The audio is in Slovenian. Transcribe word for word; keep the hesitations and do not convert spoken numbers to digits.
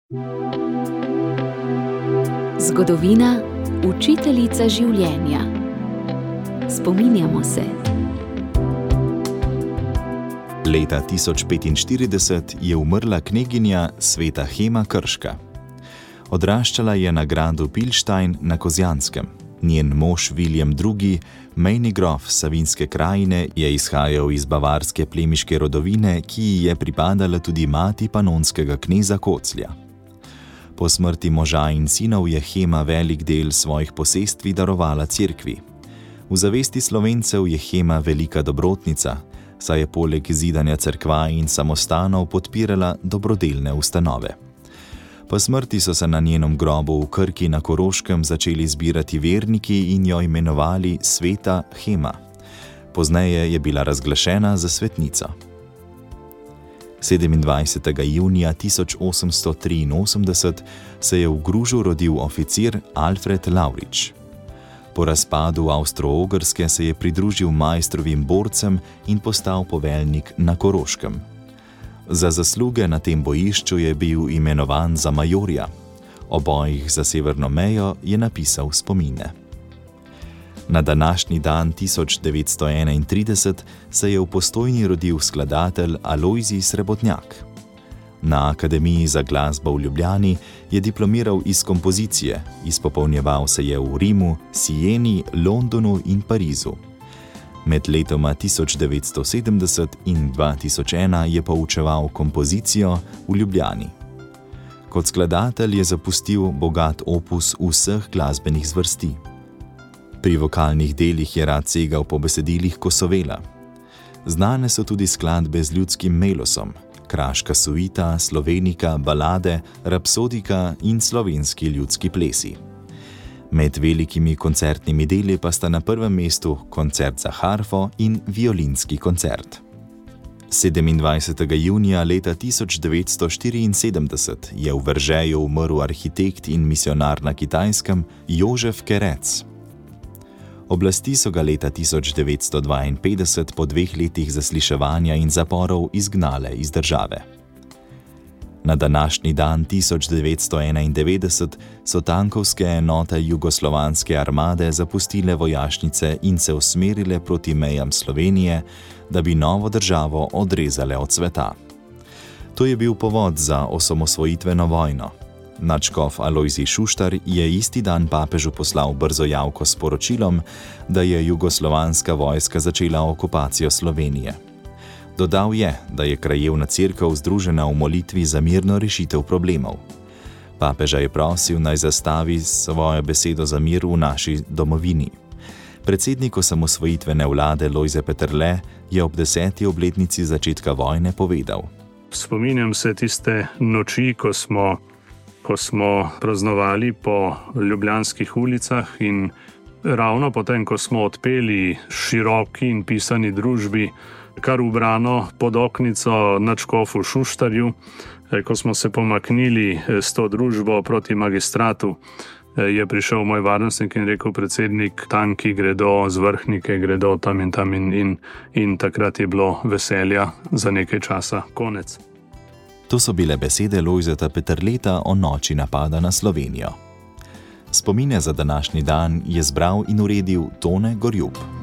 Zgodovina, učiteljica življenja. Spominjamo se. Leta tisoč petinštirideset je umrla kneginja Sveta Hema Krška. Odraščala je na gradu Pilštajn na Kozjanskem. Njen mož Viljem drugi., mejni grof Savinjske krajine, je izhajal iz bavarske plemiške rodovine, ki ji je pripadala tudi mati panonskega kneza Koclja. Po smrti moža in sinov je Hema velik del svojih posestvi darovala cerkvi. V zavesti Slovencev je Hema velika dobrotnica, saj je poleg zidanja cerkva in samostanov podpirala dobrodelne ustanove. Po smrti so se na njenem grobu v Krki na Koroškem začeli zbirati verniki in jo imenovali Sveta Hema. Pozneje je bila razglašena za svetnico. sedemindvajsetega junija tisoč osemsto triinosemdeset se je v Gružu rodil oficir Alfred Lavrič. Po razpadu Avstro-Ogrske se je pridružil Maistrovim borcem in postal poveljnik na Koroškem. Za zasluge na tem bojišču je bil imenovan za majorja. O bojih za severno mejo je napisal spomine. Na današnji dan tisoč devetsto enaintrideset se je v Postojni rodil skladatelj Alojzij Srebotnjak. Na Akademiji za glasbo v Ljubljani je diplomiral iz kompozicije, izpopolnjeval se je v Rimu, Sieni, Londonu in Parizu. Med letoma tisoč devetsto sedemdeset in dva tisoč ena je poučeval kompozicijo v Ljubljani. Kot skladatelj je zapustil bogat opus vseh glasbenih zvrsti. Pri vokalnih delih je rad segal po besedilih Kosovela. Znane so tudi skladbe z ljudskim melosom, kraška suita, slovenika, balade, rapsodika in slovenski ljudski plesi. Med velikimi koncertnimi deli pa sta na prvem mestu koncert za harfo in violinski koncert. sedemindvajsetega junija leta tisoč devetsto štiriinsedemdeset je v Veržeju umrl arhitekt in misionar na Kitajskem Jožef Kerec. Oblasti so ga leta tisoč devetsto dvainpetdeset po dveh letih zasliševanja in zaporov izgnale iz države. Na današnji dan tisoč devetsto enaindevetdeset so tankovske enote jugoslovanske armade zapustile vojašnice in se usmerile proti mejam Slovenije, da bi novo državo odrezale od sveta. To je bil povod za osamosvojitveno vojno. Nadškof Alojzij Šuštar je isti dan papežu poslal brzo javko s poročilom, da je jugoslovanska vojska začela okupacijo Slovenije. Dodal je, da je krajevna cerkev združena v molitvi za mirno rešitev problemov. Papeža je prosil, naj zastavi svojo besedo za mir v naši domovini. Predsednik osamosvojitvene vlade Lojze Peterle je ob deseti obletnici začetka vojne povedal: Spominjam se tiste noči, ko smo, ko smo praznovali po ljubljanskih ulicah in ravno potem, ko smo odpeli široki in pisani družbi kar ubrano pod oknico nadškofu Šuštarju, ko smo se pomaknili s to družbo proti magistratu, je prišel moj varnostnik in rekel: predsednik, tanki gredo, zvrhnike gredo tam in tam in, in, in takrat je bilo veselja za nekaj časa konec. To so bile besede Lojzeta Peterleta o noči napada na Slovenijo. Spomine za današnji dan je zbral in uredil Tone Gorjup.